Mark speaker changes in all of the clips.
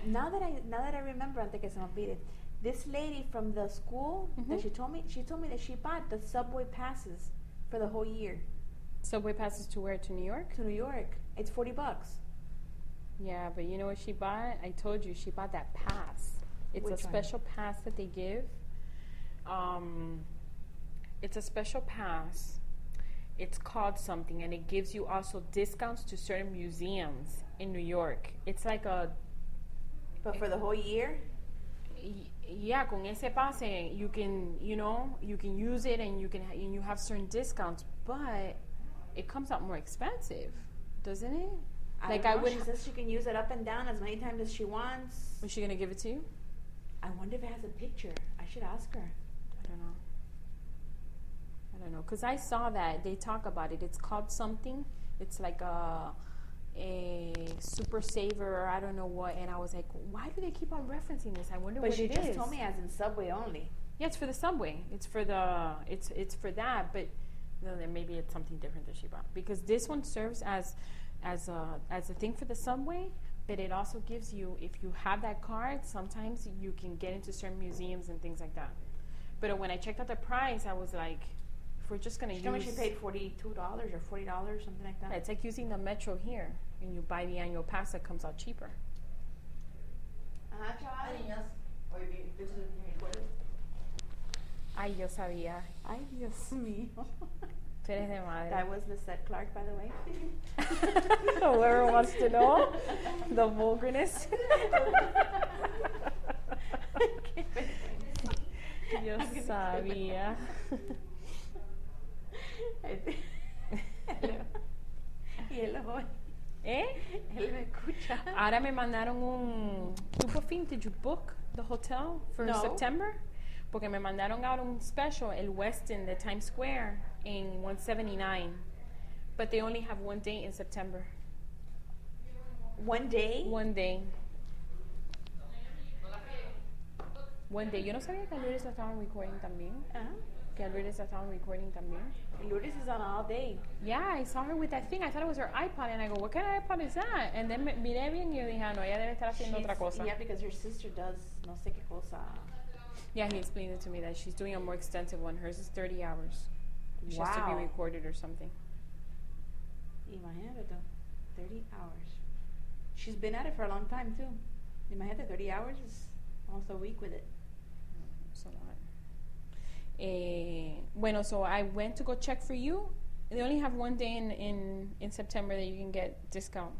Speaker 1: Now that I remember, antes que se me olvide, this lady from the school that she told me that she bought the subway passes for the whole year.
Speaker 2: Subway passes to where? To New York?
Speaker 1: To New York. It's $40.
Speaker 2: Yeah, but you know what she bought? I told you she bought that pass. It's
Speaker 1: Which
Speaker 2: a special pass that they give. It's a special pass. It's called something, and it gives you also discounts to certain museums in New York. It's like a...
Speaker 1: But for the whole year?
Speaker 2: Yeah, con ese pase, you can, you can use it, and you have certain discounts, but it comes out more expensive, doesn't it?
Speaker 1: I would. She says she can use it up and down as many times as she wants.
Speaker 2: Was she gonna give it to you?
Speaker 1: I wonder if it has a picture. I should ask her.
Speaker 2: I don't know, because I saw that they talk about it. It's called something. It's like a super saver, or I don't know what. And I was like, why do they keep on referencing this? I wonder what it is.
Speaker 1: But she just told me as in Subway only.
Speaker 2: Yeah, it's for the Subway. It's for for that. But then maybe it's something different that she bought, because this one serves as a thing for the Subway. But it also gives you, if you have that card, sometimes you can get into certain museums and things like that. But when I checked out the price, I was like, if we're just going to use...
Speaker 1: How much she paid? $42 or $40, something like that?
Speaker 2: It's like using the Metro here, and you buy the annual pass that comes out cheaper. Ay, yo sabía. Ay, Dios mío. Tú eres de madre.
Speaker 1: That was Lisette Clark, by the way.
Speaker 2: Whoever wants to know the vulgarness. Yo sabía.
Speaker 1: Y él lo
Speaker 2: ¿Eh?
Speaker 1: Él me escucha.
Speaker 2: Ahora me mandaron un... ¿Tú por fin, did you book the hotel for September? Porque me mandaron out un special, el Westin de Times Square, in 179. But they only have one day in September.
Speaker 1: One day?
Speaker 2: One day. One day. Yo no sabía que Lourdes estaban recording también. Que Lourdes estaban recording también.
Speaker 1: Lourdes is on all day.
Speaker 2: Yeah, I saw her with that thing. I thought it was her iPod, and I go, what kind of iPod is that? And then miré bien y yo dije, no, ella debe estar haciendo otra cosa.
Speaker 1: Yeah, because her sister does no sé qué cosa.
Speaker 2: Yeah, he explained it to me that she's doing a more extensive one. Hers is 30 hours. She has to be recorded or something.
Speaker 1: Imagínate, 30 hours. She's been at it for a long time, too. Imagínate, 30 hours is almost a week with it.
Speaker 2: It's a lot. Bueno, so I went to go check for you. They only have one day in September that you can get discount.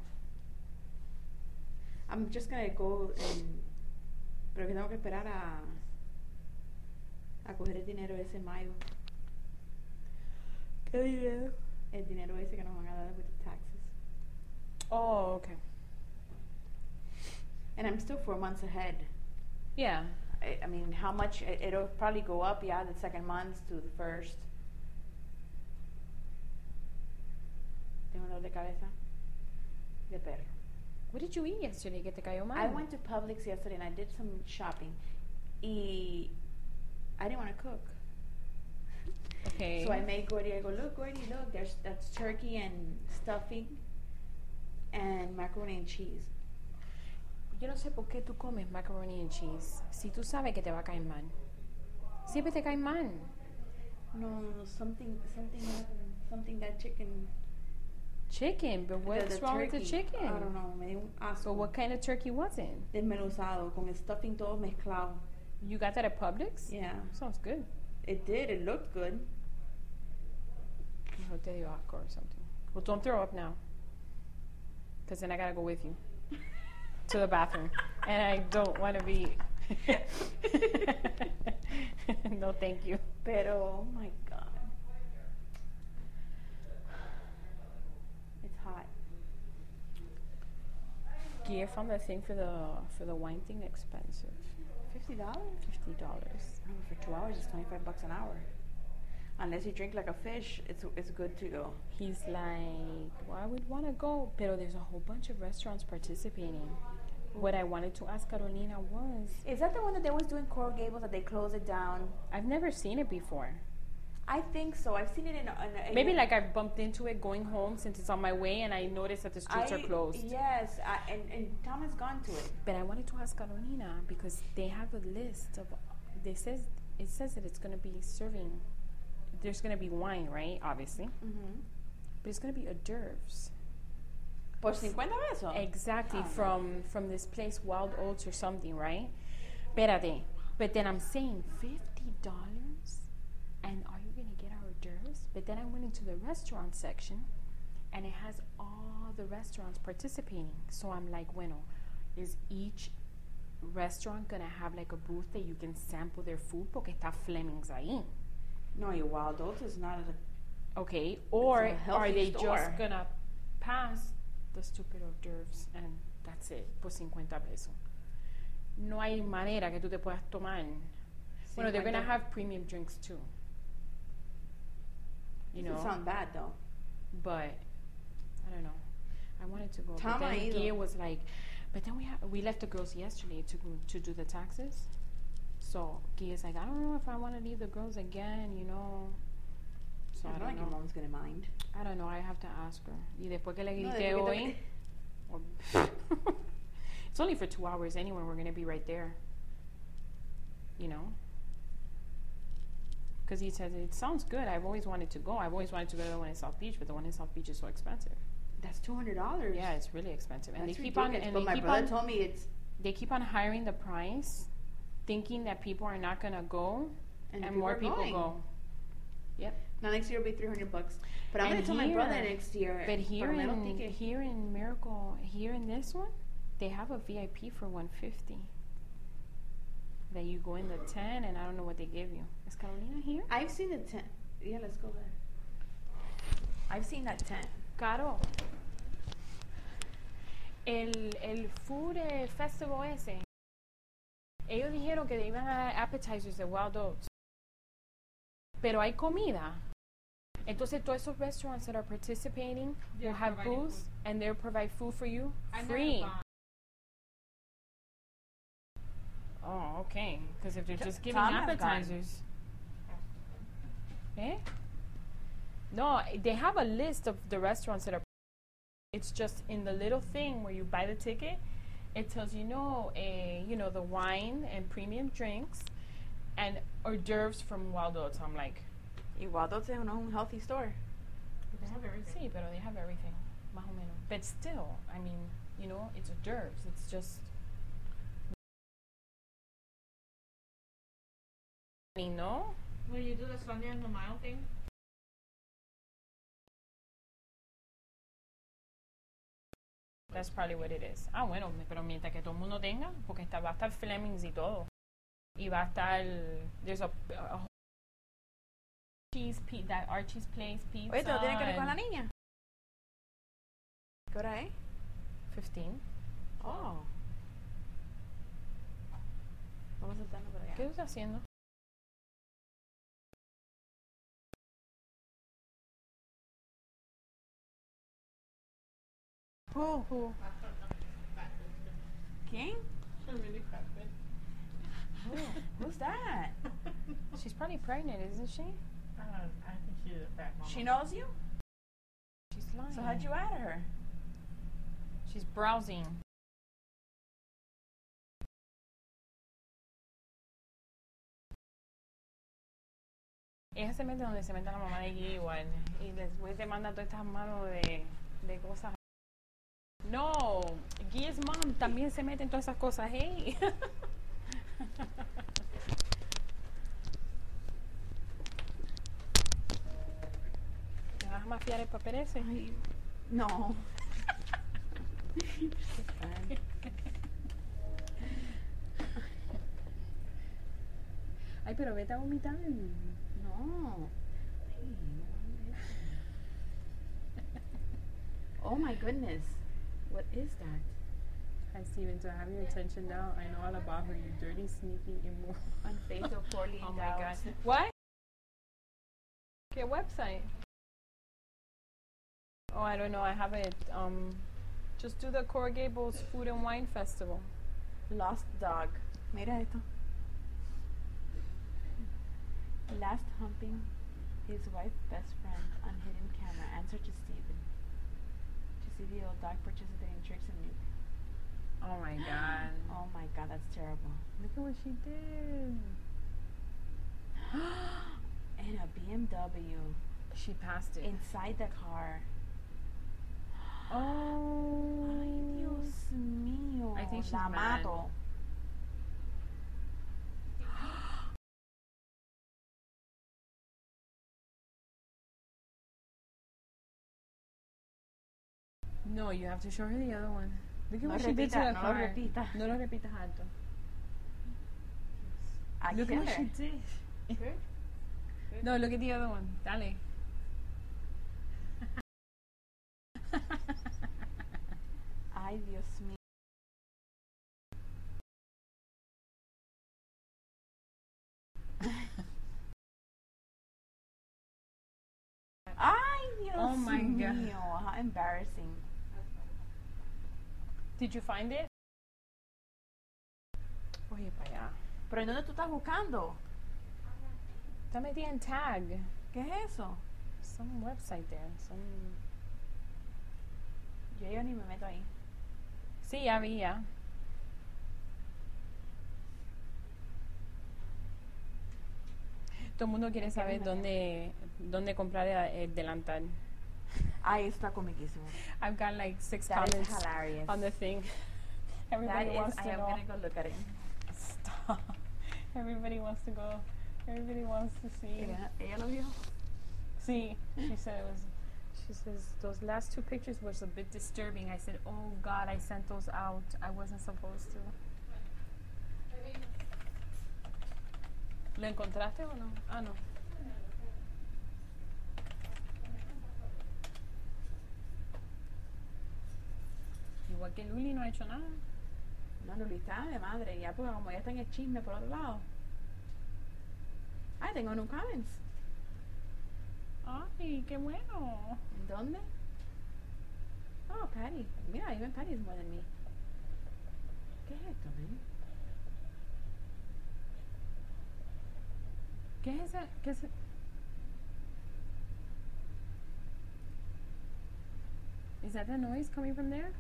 Speaker 1: I'm just going to go pero que tengo que esperar a coger el dinero ese en mayo.
Speaker 2: ¿Qué dinero?
Speaker 1: El dinero ese que nos van a dar with the taxes.
Speaker 2: Oh, okay.
Speaker 1: And I'm still 4 months ahead.
Speaker 2: Yeah.
Speaker 1: I mean, how much? It'll probably go up, the second month to the first. Tengo dolor de cabeza. De perro.
Speaker 2: What did you eat yesterday que te cayó mal?
Speaker 1: I went to Publix yesterday and I did some shopping. Y I didn't want to cook.
Speaker 2: Okay.
Speaker 1: So I made Gordy. I go, look, Gordy, look, that's turkey and stuffing and macaroni and cheese.
Speaker 2: Yo no sé por qué tú comes macaroni and cheese si tú sabes que te va a caer mal. Siempre te cae mal.
Speaker 1: No, something happened. Something that chicken.
Speaker 2: Chicken, but what's wrong with the chicken?
Speaker 1: I don't know, me dio un asco.
Speaker 2: So what kind of turkey was it?
Speaker 1: Desmenuzado, con el stuffing todo mezclado.
Speaker 2: You got that at Publix?
Speaker 1: Yeah.
Speaker 2: Sounds good.
Speaker 1: It did, it looked good.
Speaker 2: Mejor te dio asco or something. Well, don't throw up now. Because then I gotta go with you to the bathroom. And I don't want to be... No, thank you.
Speaker 1: Pero, oh my God. It's hot.
Speaker 2: Gear found that thing for the wine thing expensive.
Speaker 1: $50?
Speaker 2: $50.
Speaker 1: For 2 hours, it's $25 an hour. Unless you drink like a fish, it's good to go.
Speaker 2: He's like, well, I would want to go, pero there's a whole bunch of restaurants participating. What I wanted to ask Carolina was...
Speaker 1: Is that the one that they was doing Coral Gables that they closed it down?
Speaker 2: I've never seen it before.
Speaker 1: I think so. I've seen it in
Speaker 2: Maybe like I've bumped into it going home since it's on my way, and I noticed that the streets are closed.
Speaker 1: Yes, and Tom has gone to it.
Speaker 2: But I wanted to ask Carolina because they have a list of. It says that it's going to be serving. There's going to be wine, right? Obviously.
Speaker 1: Mm-hmm.
Speaker 2: But it's going to be hors d'oeuvres.
Speaker 1: Por 50 pesos?
Speaker 2: Exactly, from this place, Wild Oats or something, right? Espérate. But then I'm saying $50, and are you going to get our hors d'oeuvres? But then I went into the restaurant section, and it has all the restaurants participating. So I'm like, bueno, is each restaurant going to have like a booth that you can sample their food? Porque está Fleming's ahí.
Speaker 1: No, your Wild Oats is not
Speaker 2: okay, or are they
Speaker 1: store.
Speaker 2: just going to pass the stupid hors d'oeuvres and that's it, por 50 pesos? No hay manera que tú te puedas tomar. Bueno, they're going to have premium drinks too. You know?
Speaker 1: Doesn't sound bad though.
Speaker 2: But, I don't know. I wanted to go.
Speaker 1: Tom,
Speaker 2: but then Gia was like, but then we left the girls yesterday to do the taxes. So Gia's like, I don't know if I want to leave the girls again, you know. So I don't know.
Speaker 1: Your mom's gonna mind.
Speaker 2: I don't know. I have to ask her. Y después que le grité hoy, it's only for 2 hours anyway. We're gonna be right there. You know. Because he says it sounds good. I've always wanted to go. I've always wanted to go to the one in South Beach, but the one in South Beach is so expensive.
Speaker 1: That's $200.
Speaker 2: Yeah, it's really expensive, and
Speaker 1: That's
Speaker 2: they keep
Speaker 1: ridiculous.
Speaker 2: on. And
Speaker 1: but my brother told me it's.
Speaker 2: They keep on hiring the price, thinking that people are not gonna go, and more people go. Yep.
Speaker 1: Now next year will be $300. But I'm gonna tell my brother next year.
Speaker 2: But here in Miracle, here in this one, they have a VIP for $150. That you go in the tent, and I don't know what they give you. Is Carolina here?
Speaker 1: I've seen the tent. Yeah, let's go there. I've seen that tent.
Speaker 2: Caro, el food festival ese, ellos dijeron que iban a dar appetizers de Wild Oats, pero hay comida. Entonces todos esos restaurants that are participating will have booths and they'll provide food for you free. Oh, okay. Because if they're just giving appetizers. Eh? No, they have a list of the restaurants that are. It's just in the little thing where you buy the ticket, it tells you the wine and premium drinks and hors d'oeuvres from Wild Oats. I'm like,
Speaker 1: Wild Oats is a healthy store.
Speaker 2: They have everything. Sí, pero they have everything, más o menos. But still, I mean, it's hors d'oeuvres. It's just. No.
Speaker 3: Will you do the Sunday and the mile thing?
Speaker 2: That's probably what it is. Ah, bueno, pero mientras que todo el mundo tenga, porque va a estar Fleming's y todo. Y va a estar, there's a cheese pizza, that Archie's Place pizza.
Speaker 1: Oye, ¿te lo tiene que ver con la niña? ¿Qué hora es?
Speaker 2: 15.
Speaker 1: Oh. Vamos a estar por allá.
Speaker 2: ¿Qué estás haciendo?
Speaker 1: Who? ¿Quién? Who's that?
Speaker 2: She's probably pregnant, isn't she?
Speaker 3: I think she's a fat mama.
Speaker 1: She knows you?
Speaker 2: She's lying.
Speaker 1: So how'd you add her?
Speaker 2: She's browsing. Ella se mete donde se mete la mamá de Guy igual. Y después te manda todas estas manos de cosas. No, Guy's mom también se mete en todas esas cosas. Hey. ¿Me vas a mafiar el papel ese?
Speaker 1: Ay, no.
Speaker 2: Ay, pero vete a vomitar.
Speaker 1: No. Oh my goodness. What is that?
Speaker 2: Hi, Steven. Do I have your attention now? I know all about her. You dirty, sneaky, immoral.
Speaker 1: Unfazed or poorly
Speaker 2: Oh my
Speaker 1: endowed.
Speaker 2: God. What? ¿Qué website? Oh, I don't know. I have it. Just do the Coral Gables Food and Wine Festival.
Speaker 1: Lost dog. Mira esto. Last humping His wife, best friend, on hidden camera, answer to Steven. To see the old dog participating in tricks and nuke.
Speaker 2: Oh my god.
Speaker 1: Oh my god, that's terrible.
Speaker 2: Look at what she did.
Speaker 1: And a BMW.
Speaker 2: She passed it.
Speaker 1: Inside the car.
Speaker 2: Oh.
Speaker 1: Ay, Dios mío.
Speaker 2: I think she's
Speaker 1: La
Speaker 2: mad.
Speaker 1: mato.
Speaker 2: No, you have to show her the other one. Look at
Speaker 1: No
Speaker 2: what she did to the
Speaker 1: repita, no lo
Speaker 2: car.
Speaker 1: repita.
Speaker 2: No lo repitas alto.
Speaker 1: I
Speaker 2: Look at
Speaker 1: kill
Speaker 2: what
Speaker 1: her.
Speaker 2: she did. No, look at the other one. Dale.
Speaker 1: Ay, Dios mío. Ay, Dios
Speaker 2: Oh my God.
Speaker 1: mío. How embarrassing.
Speaker 2: Did you find it? Oye, para allá.
Speaker 1: ¿Pero en dónde tú estás buscando?
Speaker 2: Está metida en tag.
Speaker 1: ¿Qué es eso?
Speaker 2: Some website there. Some...
Speaker 1: Yo ni me meto ahí.
Speaker 2: Sí, ya vi, ya. Todo el mundo quiere saber dónde comprar el delantal.
Speaker 1: Ay, eso está comiquísimo.
Speaker 2: I've got like 6
Speaker 1: That is
Speaker 2: comments
Speaker 1: hilarious.
Speaker 2: on the thing.
Speaker 1: That
Speaker 2: Everybody
Speaker 1: is,
Speaker 2: wants
Speaker 1: I
Speaker 2: to
Speaker 1: am
Speaker 2: know.
Speaker 1: gonna go look at it.
Speaker 2: Stop. Everybody wants to go. Everybody wants to see.
Speaker 1: Ella lo vio.
Speaker 2: See, she said it was. She says those last 2 pictures was a bit disturbing. I said, oh God, I sent those out. I wasn't supposed to. ¿Lo encontraste o no? Ah, no. Igual que Luli no ha hecho nada.
Speaker 1: No, Luli está de madre. Ya, porque como ya está en el chisme por otro lado. Ay, tengo new comments.
Speaker 2: Ay, qué bueno.
Speaker 1: ¿En dónde? Oh, Patty. Mira, even Patty is more than me. ¿Qué es esto, man?
Speaker 2: ¿Qué es esa? ¿Qué es? Is that the noise coming from there?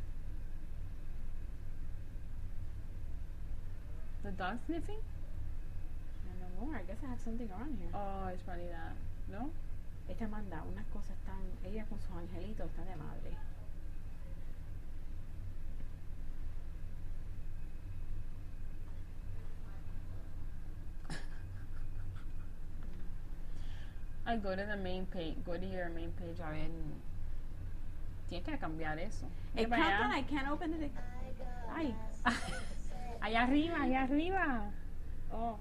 Speaker 2: The dog sniffing?
Speaker 1: I don't know more. I guess I have something around here.
Speaker 2: Oh, it's probably that. No?
Speaker 1: Esta manda unas cosas tan... Ella con sus angelitos está de madre.
Speaker 2: I'll go to the main page. Go to your main page. A ver. Tienes que cambiar eso.
Speaker 1: It
Speaker 2: Mira para
Speaker 1: can't,
Speaker 2: allá.
Speaker 1: I can't open it. Ay.
Speaker 2: Allá arriba, allá arriba. Oh.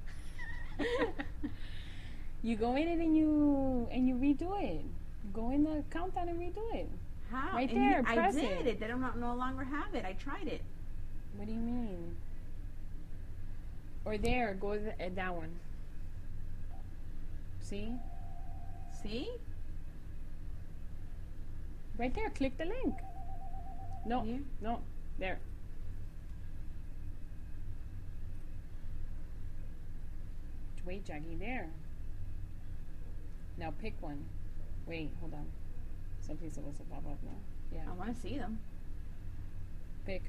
Speaker 2: You go in it and you redo it. Go in the countdown and redo it.
Speaker 1: How?
Speaker 2: Right
Speaker 1: And
Speaker 2: there,
Speaker 1: I
Speaker 2: press
Speaker 1: did
Speaker 2: it.
Speaker 1: it. They don't no longer have it. I tried it.
Speaker 2: What do you mean? Or there, go that one. See?
Speaker 1: See?
Speaker 2: Right there, click the link. No,
Speaker 1: Here?
Speaker 2: no, there. Wait, Jackie, there. Now pick one. Wait, hold on. Something's supposed to pop up now. Yeah,
Speaker 1: I want to see them.
Speaker 2: pick.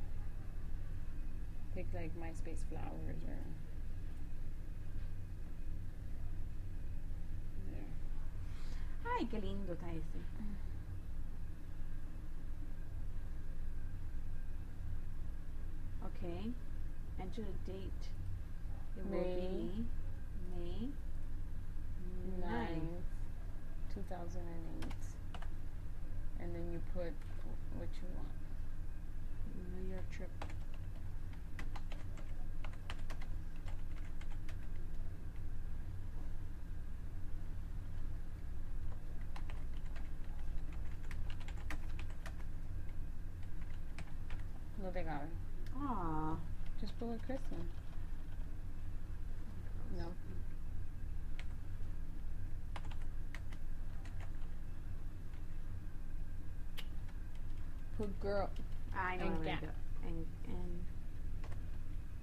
Speaker 2: Pick like MySpace flowers or. There.
Speaker 1: Ay, qué lindo está ese. Okay. Enter the date. It will be May 9th.
Speaker 2: 2008. And then you put what you want.
Speaker 1: New York trip.
Speaker 2: No te cabe.
Speaker 1: Aw.
Speaker 2: Just put with Kristen. No. Put girl.
Speaker 1: I know
Speaker 2: And
Speaker 1: what I'm
Speaker 2: gap.
Speaker 1: gonna do. And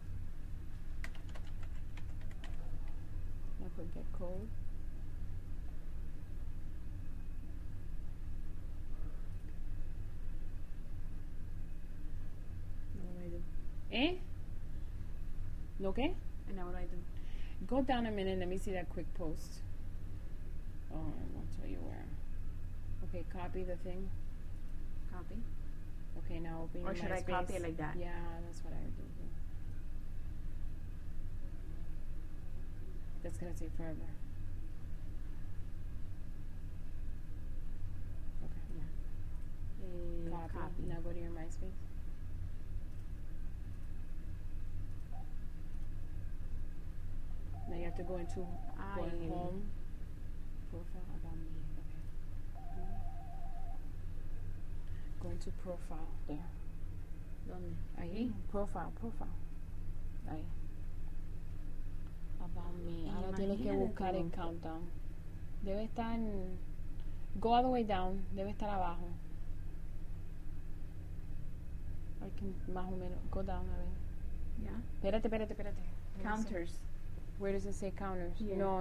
Speaker 2: No, put get code. Okay?
Speaker 1: And now what do I do?
Speaker 2: Go down a minute. Let me see that quick post. Oh, I'll tell you where. Okay, copy the thing.
Speaker 1: Copy.
Speaker 2: Okay, now open your
Speaker 1: Or should I
Speaker 2: MySpace.
Speaker 1: copy it like that?
Speaker 2: Yeah, that's what I would do. That's gonna take forever. Okay. Copy. Now go to your MySpace. Now you have to go into home. Profile about me. Okay. Go into profile. There.
Speaker 1: ¿Dónde?
Speaker 2: Ahí. Profile. Ahí. About me. Ahora tienes que buscar el countdown. Debe estar. Go all the way down. Debe estar abajo. I can, más o menos. Go down a ver.
Speaker 1: Yeah.
Speaker 2: Espérate.
Speaker 1: Counters.
Speaker 2: Where does it say counters?
Speaker 1: Here.
Speaker 2: No.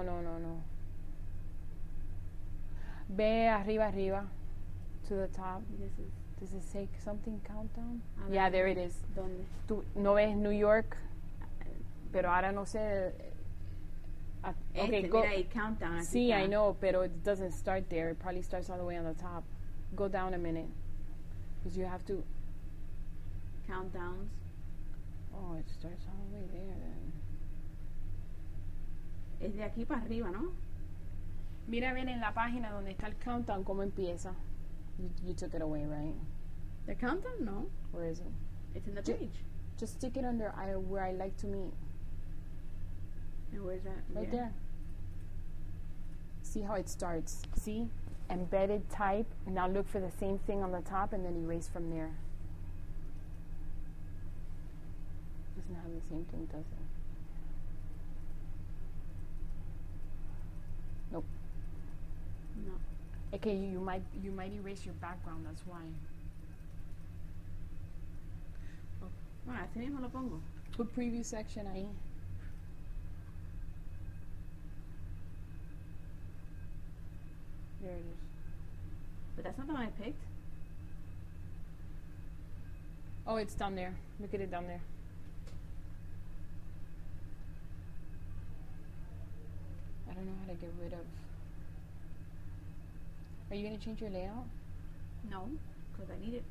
Speaker 2: Ve arriba. To the top.
Speaker 1: This is.
Speaker 2: Does it say something countdown?
Speaker 1: Ah,
Speaker 2: Yeah, there it is.
Speaker 1: ¿Dónde?
Speaker 2: Tú no ves New York, pero ahora no sé. Okay, go.
Speaker 1: Mira ahí, countdown. Aquí
Speaker 2: See,
Speaker 1: está.
Speaker 2: I know, pero it doesn't start there. It probably starts all the way on the top. Go down a minute, because you have to.
Speaker 1: Countdowns.
Speaker 2: Oh, it starts all the way there then.
Speaker 1: Es de aquí para arriba, ¿no?
Speaker 2: Mira bien en la página donde está el countdown cómo empieza. You took it away, right?
Speaker 1: The countdown? No.
Speaker 2: Where is it?
Speaker 1: It's in the
Speaker 2: Ju-
Speaker 1: page.
Speaker 2: Just stick it under where I like to meet.
Speaker 1: And where's that?
Speaker 2: Right there. See how it starts. See? Embedded type. Now look for the same thing on the top and then erase from there. Doesn't have the same thing, does it? Nope.
Speaker 1: No.
Speaker 2: Okay, you might erase your background, that's why.
Speaker 1: Bueno, así mismo lo pongo.
Speaker 2: Put preview section ahí. There it is.
Speaker 1: But that's not the one I picked.
Speaker 2: Oh, it's down there. Look at it down there. I don't know how to get rid of. Are you going to change your layout?
Speaker 1: No, because I need it.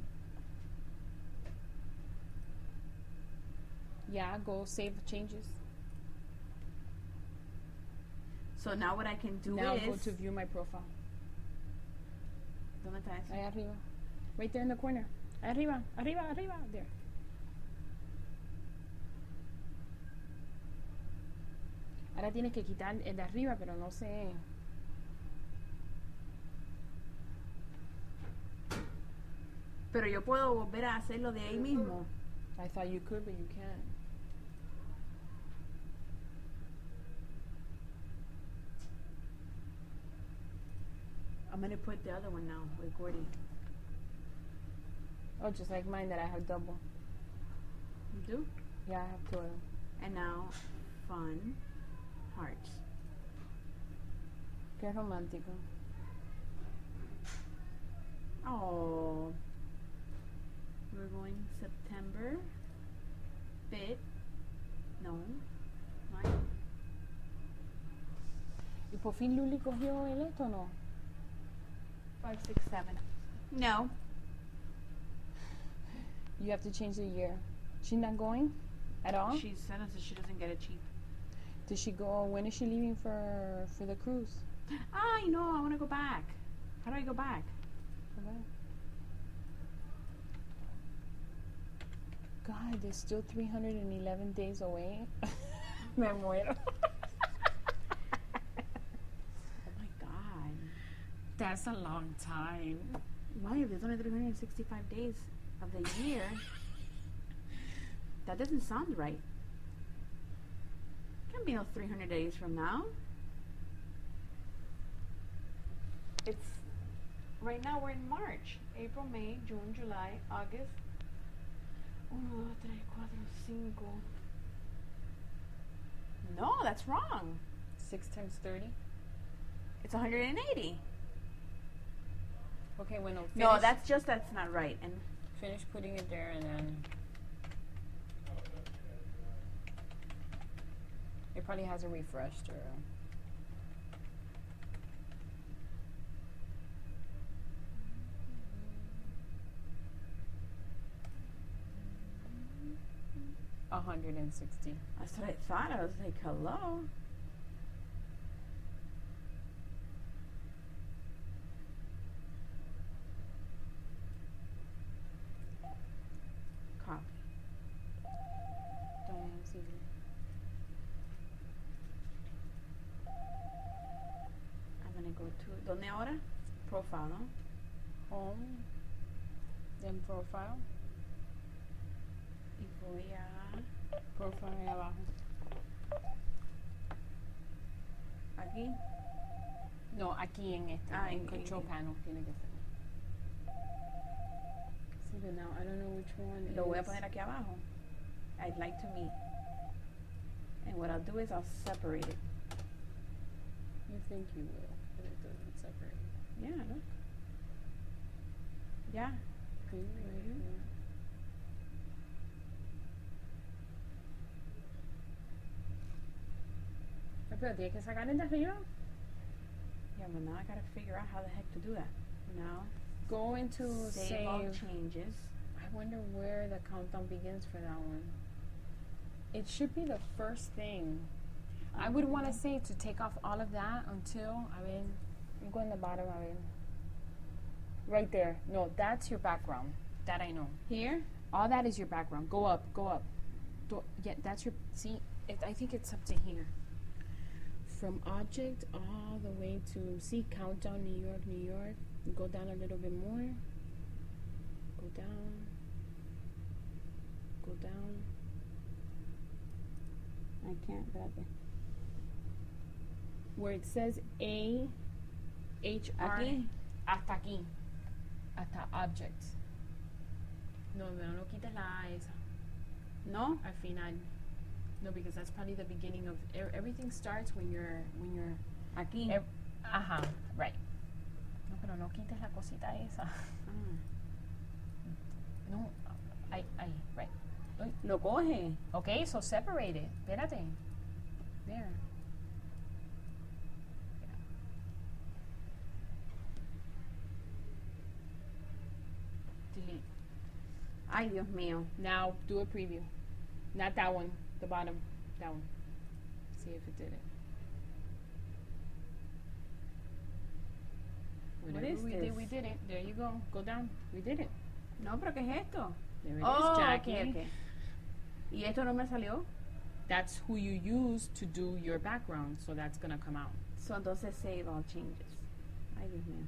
Speaker 2: Yeah, go save changes.
Speaker 1: So now what I can do
Speaker 2: Now
Speaker 1: is...
Speaker 2: go to view my profile.
Speaker 1: ¿Dónde está eso?
Speaker 2: Ahí arriba. Right there in the corner. Arriba. There. Ahora tienes que quitar el de arriba, pero no sé.
Speaker 1: Pero yo puedo volver a hacerlo de ahí mismo.
Speaker 2: I thought you could, but you can't.
Speaker 1: I'm going to put the other one now with Gordy.
Speaker 2: Oh, just like mine that I have double.
Speaker 1: You do?
Speaker 2: Yeah, I have two of them.
Speaker 1: And now, fun, hearts.
Speaker 2: Qué romántico.
Speaker 1: Oh. We're going September 5th. No. 9th.
Speaker 2: ¿Y por fin Luli cogió el esto o no?
Speaker 1: 5, 6, 7. No.
Speaker 2: You have to change the year. She's not going at all?
Speaker 1: She said us that she doesn't get it cheap.
Speaker 2: Did she go? When is she leaving for the cruise?
Speaker 1: I know. I want to go back. How do I go back?
Speaker 2: Okay. God, there's still 311 days away. Me muero.
Speaker 1: Oh my God.
Speaker 2: That's a long time.
Speaker 1: Why? If there's only 365 days of the year, that doesn't sound right. Can't be no 300 days from now. It's right now. We're in March, April, May, June, July, August. 1, 2, 3, 4, 5. No, that's wrong.
Speaker 2: 6 times 30.
Speaker 1: It's 180.
Speaker 2: Okay, bueno.
Speaker 1: No, that's not right. And
Speaker 2: Finish putting it there and then. probably hasn't refreshed or. $160.
Speaker 4: That's what I thought. I was like, hello. Copy.
Speaker 2: Diane Ziegler.
Speaker 4: I'm gonna go to ¿dónde ahora? Profile, ¿no?
Speaker 2: Home. Then profile.
Speaker 4: Y voy a
Speaker 2: Profile ahí abajo.
Speaker 4: aquí.
Speaker 2: No, aquí en este.
Speaker 4: Ah,
Speaker 2: en
Speaker 4: en-
Speaker 2: control
Speaker 4: en-
Speaker 2: panel tiene que ser. See, but now I don't know which one.
Speaker 4: Lo voy a
Speaker 2: is-
Speaker 4: poner aquí abajo. I'd like to meet. And what I'll do is I'll separate it.
Speaker 2: You think you will, but it doesn't separate.
Speaker 4: Yeah, look. Yeah.
Speaker 2: See, right here? Pero tiene que sacar el de arriba.
Speaker 4: Yeah, but now I gotta figure out how the heck to do that. Now,
Speaker 2: Go into
Speaker 4: save all
Speaker 2: save.
Speaker 4: changes.
Speaker 2: I wonder where the countdown begins for that one. It should be the first thing. I would want to say to take off all of that until, you go in the bottom, right there. No, that's your background. That I know.
Speaker 4: Here?
Speaker 2: All that is your background. Go up, go up. Yeah, that's your, see, I think it's up to here. From object all the way to, see, countdown, New York, New York. Go down a little bit more. Go down. Go down.
Speaker 4: I can't, espérate.
Speaker 2: Where it says A, H, R.
Speaker 4: Aquí?
Speaker 2: Hasta aquí. Hasta object. No, no quites la A esa.
Speaker 4: No?
Speaker 2: Al final. No, because that's probably the beginning of everything starts when you're
Speaker 4: Aquí.
Speaker 2: ajá, right. No, pero no quites la cosita esa.
Speaker 4: Ah.
Speaker 2: No, ahí, right.
Speaker 4: Lo coge.
Speaker 2: Okay, so separate it. Espérate. There. Delete.
Speaker 4: Ay, Dios mío.
Speaker 2: Now do a preview. Not that one. The bottom. That one. See if it did it.
Speaker 4: What
Speaker 2: Whatever
Speaker 4: is
Speaker 2: we
Speaker 4: this?
Speaker 2: did, we did it. There you go. Go down. We did it.
Speaker 4: No, pero ¿qué es esto?
Speaker 2: There it is,
Speaker 4: Oh,
Speaker 2: Jackie.
Speaker 4: okay, okay. ¿Y esto no me salió?
Speaker 2: That's who you use to do your background, so that's gonna come out.
Speaker 4: So, entonces save all changes. Ay, Dios mío.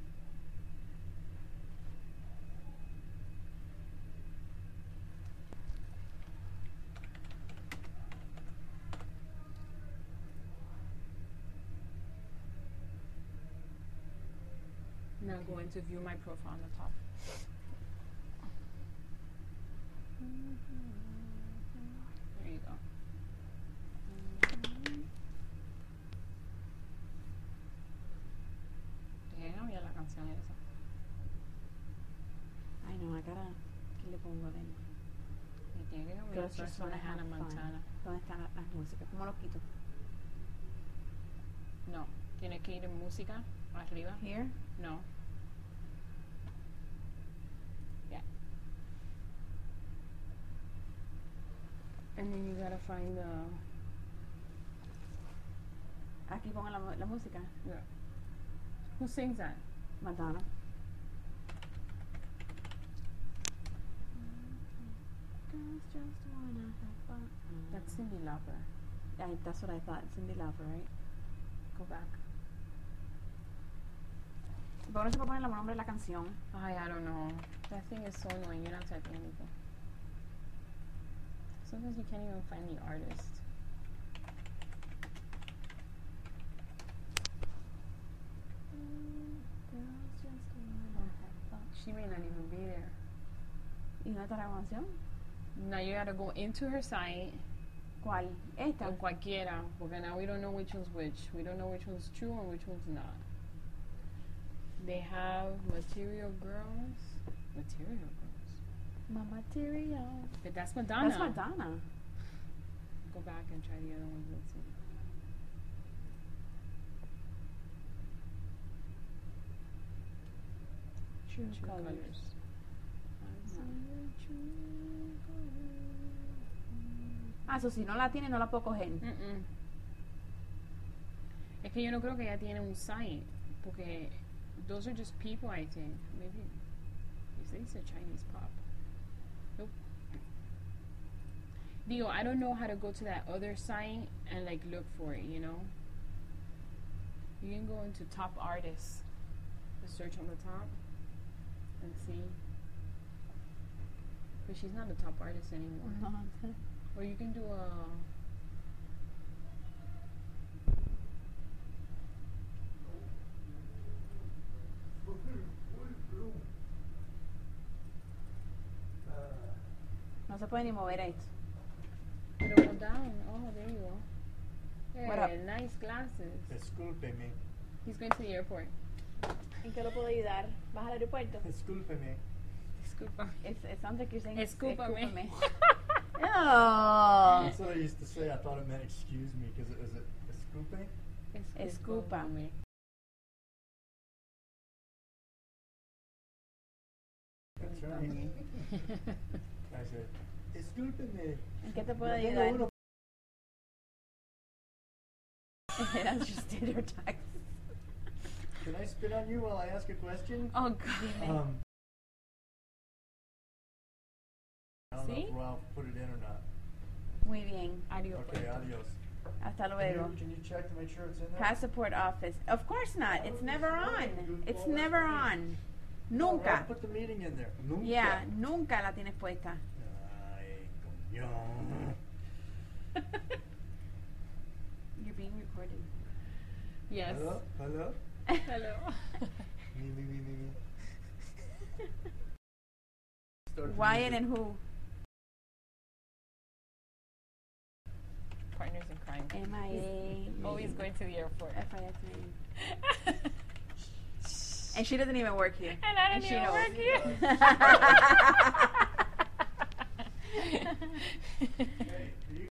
Speaker 2: Now go into view my profile on the top. There you go. Damn, ya la canción esa.
Speaker 4: Ay, no, I gotta... ¿Qué le pongo adentro?
Speaker 2: Y tiene que cambiar
Speaker 4: Girls
Speaker 2: otra
Speaker 4: Just
Speaker 2: zona
Speaker 4: Wanna
Speaker 2: Hannah
Speaker 4: Have Fun.
Speaker 2: Montana.
Speaker 4: ¿Dónde están las músicas? ¿Cómo lo quito?
Speaker 2: No, tiene que ir en música arriba.
Speaker 4: Here?
Speaker 2: No. Yeah. And then you gotta find the.
Speaker 4: Aquí pongo la música.
Speaker 2: Yeah. Who sings that?
Speaker 4: Madonna. Girls just wanna have fun.
Speaker 2: That's Cyndi Lauper.
Speaker 4: Yeah, that's what I thought. Cyndi Lauper, right?
Speaker 2: Go back.
Speaker 4: ¿Por qué no se puede poner el nombre de la canción?
Speaker 2: I don't know. That thing is so annoying. You're not typing anything. Sometimes you can't even find the artist.
Speaker 4: Girls just wanna have fun.
Speaker 2: She may not even be there.
Speaker 4: ¿Y dónde está la canción?
Speaker 2: Now you gotta go into her site.
Speaker 4: ¿Cuál? Esta.
Speaker 2: O cualquiera. Porque now we don't know which one's which. We don't know which one's true and which one's not. They have Material Girls. Material Girls.
Speaker 4: My material.
Speaker 2: But that's Madonna.
Speaker 4: That's Madonna.
Speaker 2: Go Go back and try the other ones. Let's see.
Speaker 4: True
Speaker 2: True
Speaker 4: colors.
Speaker 2: colors.
Speaker 4: Ah, so si no la tiene, no la puedo coger.
Speaker 2: Mm-mm. Es que yo no creo que ella tiene un site, porque those are just people, I think. Maybe it's a Chinese pop. Nope. Digo, I don't know how to go to that other site and like look for it, you know? You can go into top artists, just search on the top and see. But she's not a top artist anymore. Or you can do a
Speaker 4: No se puede ni mover esto.
Speaker 2: Pero go down. Oh, there you go.
Speaker 4: What
Speaker 2: Hey,
Speaker 4: up?
Speaker 2: nice glasses.
Speaker 5: Discúlpeme.
Speaker 2: He's going to the airport.
Speaker 1: ¿En qué lo puedo ayudar? ¿Vas al aeropuerto?
Speaker 5: Discúlpeme.
Speaker 2: Disculpa.
Speaker 4: It sounds like you're saying
Speaker 2: Escúpame.
Speaker 4: escúpame.
Speaker 5: That's
Speaker 4: Oh.
Speaker 5: what I used to say. I thought it meant excuse me because is it disculpe?
Speaker 4: Escúpame.
Speaker 5: That's right. I said, discúlpeme.
Speaker 4: ¿En qué te puedo
Speaker 5: Yo tengo
Speaker 4: ayudar?
Speaker 5: uno.
Speaker 4: That's just stereotypes.
Speaker 5: Can I spit on you while I ask a question?
Speaker 2: Oh, God.
Speaker 5: I don't know
Speaker 2: See?
Speaker 5: if Ralph put it in or not.
Speaker 4: Muy bien.
Speaker 2: Adios.
Speaker 5: Okay, adios.
Speaker 4: Hasta luego.
Speaker 5: Can you check to make sure it's in there?
Speaker 4: Passport office. Of course not. It's never on. It's never on.
Speaker 5: No,
Speaker 4: Nunca.
Speaker 5: Ralph put the meeting in there. Nunca.
Speaker 4: Yeah, nunca la tienes puesta.
Speaker 5: Ay, coño.
Speaker 4: You're being recorded.
Speaker 2: Yes.
Speaker 5: Hello? Hello?
Speaker 2: Hello.
Speaker 5: Me. Start the
Speaker 4: Wyatt
Speaker 5: music.
Speaker 4: and who?
Speaker 2: Partners in crime.
Speaker 4: MIA.
Speaker 2: Always going to the airport.
Speaker 4: FIS. And she doesn't even work here.
Speaker 2: And I don't
Speaker 4: she
Speaker 2: even
Speaker 4: knows.
Speaker 2: work here.
Speaker 5: Hey, do you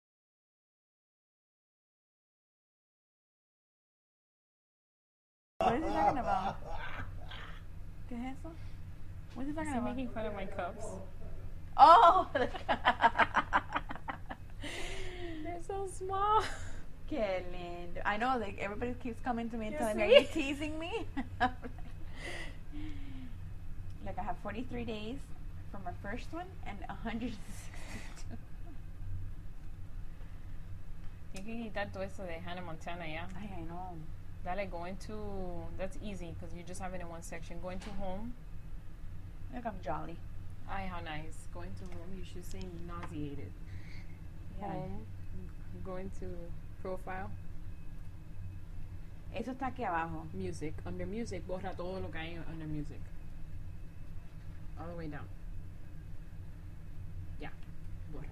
Speaker 4: What is he talking about? ¿Qué es eso? What is he talking
Speaker 2: Is he
Speaker 4: about?
Speaker 2: making fun of my cups?
Speaker 4: Oh!
Speaker 2: They're so small.
Speaker 4: Qué lindo. I know, like, everybody keeps coming to me and
Speaker 2: You
Speaker 4: telling me,
Speaker 2: see?
Speaker 4: are you teasing me? Like, I have 43 days from my first one and 162.
Speaker 2: You can quitar todo eso de Hannah Montana, yeah?
Speaker 4: Ay, I know.
Speaker 2: Dale, go into, that's easy because you just have it in one section. Go into home.
Speaker 4: Look, I'm jolly.
Speaker 2: Ay, how nice. Go into home, you should say nauseated.
Speaker 4: Yeah.
Speaker 2: Home. Go into profile.
Speaker 4: Eso está aquí abajo.
Speaker 2: Music. Under music, borra todo lo que hay under music. All the way down. Yeah. Borra.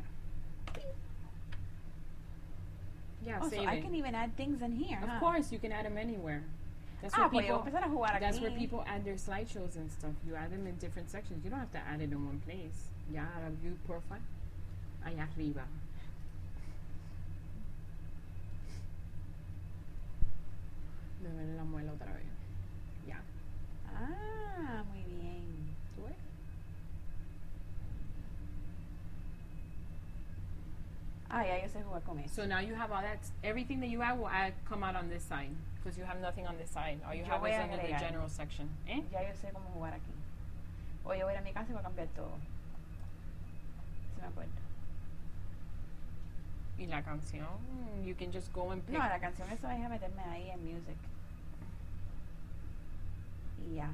Speaker 2: Yeah,
Speaker 4: Oh,
Speaker 2: save
Speaker 4: so I
Speaker 2: it.
Speaker 4: can even add things in here,
Speaker 2: Of
Speaker 4: huh?
Speaker 2: course, you can add them anywhere. That's
Speaker 4: Ah,
Speaker 2: where
Speaker 4: pues yo
Speaker 2: people.
Speaker 4: voy a empezar a jugar aquí.
Speaker 2: That's where people add their slideshows and stuff. You add them in different sections. You don't have to add it in one place. Ya, la view profile. Allá arriba. Me duele la muela otra vez. Ya.
Speaker 4: Ah, muy bien.
Speaker 2: ¿Tú ves?
Speaker 4: Ah, ya yo sé jugar con eso.
Speaker 2: So now you have all that. Everything that you add will come out on this side because you have nothing on this side. All you
Speaker 4: Yo
Speaker 2: have
Speaker 4: voy
Speaker 2: is
Speaker 4: a
Speaker 2: under the
Speaker 4: agregar.
Speaker 2: general section. ¿Eh?
Speaker 4: Ya yo sé cómo jugar aquí. O yo voy a ir a mi casa y voy a cambiar todo. Si me acuerdo.
Speaker 2: Y la canción, you can just go and pick.
Speaker 4: No, la canción eso es a meterme ahí en music. Y ya.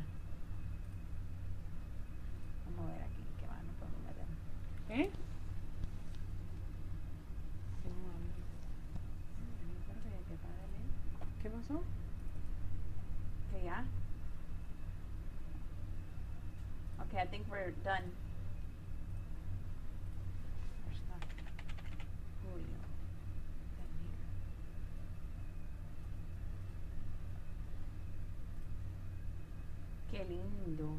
Speaker 4: Vamos a ver aquí qué más nos podemos meter.
Speaker 2: ¿Eh?
Speaker 4: Espérate, que para de leer.
Speaker 2: ¿Qué pasó?
Speaker 4: Que ya. Okay, I think we're done. There's not Julio. Then here. Qué lindo.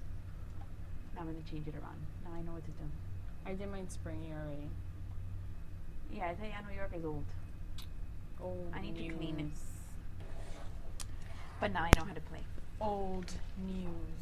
Speaker 4: Now I'm gonna change it around. Now I know what to do.
Speaker 2: I did mine springy already.
Speaker 4: Yeah, Italiano New York is old.
Speaker 2: Old
Speaker 4: I need to
Speaker 2: news.
Speaker 4: clean it. But now I know how to play.
Speaker 2: Old news.